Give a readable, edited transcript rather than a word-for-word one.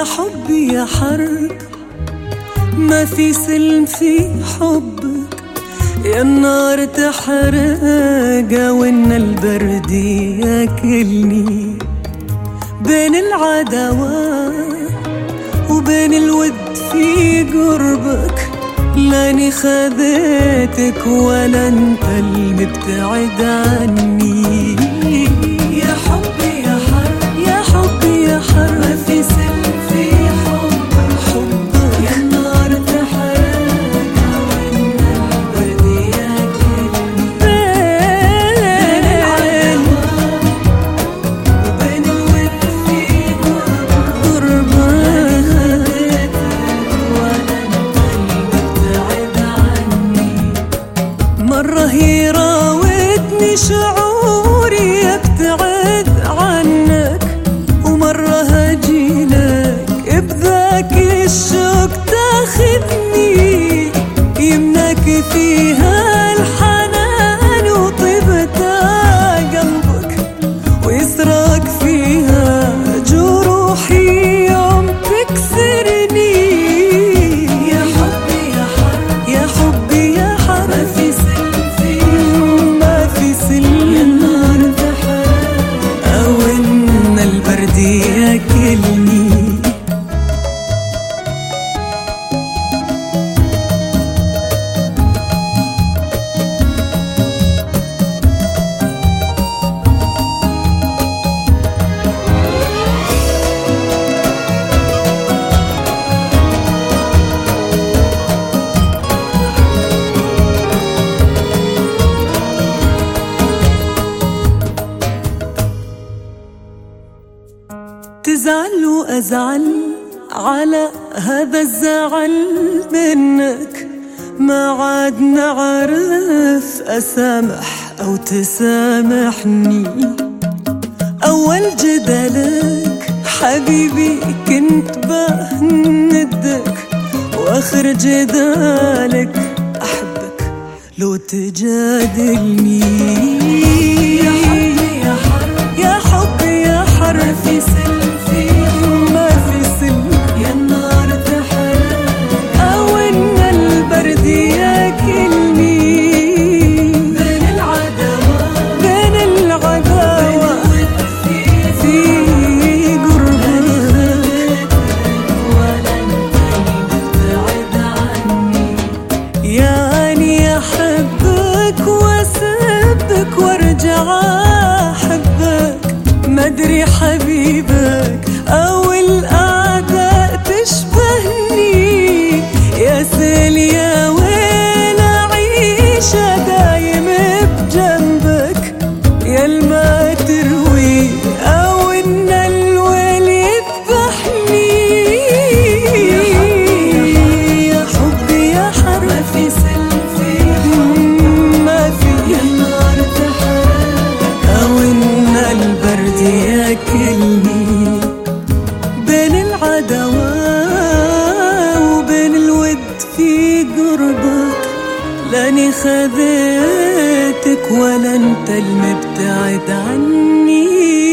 يا حبي يا حرب، ما في سلم في حبك، يا النار تحرق وإن البرد ياكلني. بين العداوة وبين الود في قربك، لاني خذيتك ولا انت المبتعد عني. يا حبي يا حرب، يا حبي يا حرب، ما في سلم في حبك، يا النار تحرق وإن البرد ياكلني. بين العداوة وبين الود في قربك، مرة هي راودني شعوري ابتعد عنك، ومرة هجيلك بذاك الشوق تاخذني، يمناك فيها الحنان وطيبة قلبك، ويسرق فيها جروحي يوم تكسرني. يا حبي يا حرب، يا حبي يا حرب، ما في النار تحرق أو إن البرد ياكلني. تزعل وأزعل على هذا الزعل منك، ما عاد نعرف أسامح أو تسامحني. أول جدلك حبيبي كنت بهندك، وآخر جدالك أحبك لو تجادلني. يا حبي يا حرب، يا حبي يا حرب، ما في سلم في ما في سلم، يا النار تحرق أو إن البرد ياكلني. بين العداوة بين العداوة في قربك، ولا انت المبتعد عني. ياني أحبك وأسبك وارجع أحبك، ما أدري حبيبك أو الأعداء تشبهني. يا سيل يا ويل أعيش دايم بجنبك، يا الما تروي أو إن الويل يذبحني. يا حبي يا حرب، ما في سلم في ما في، يا النار تحرق أو إن البرد ياكلني. بين العداوة وبين الود في قربك، لاني خذيتك ولا انت المبتعد عني.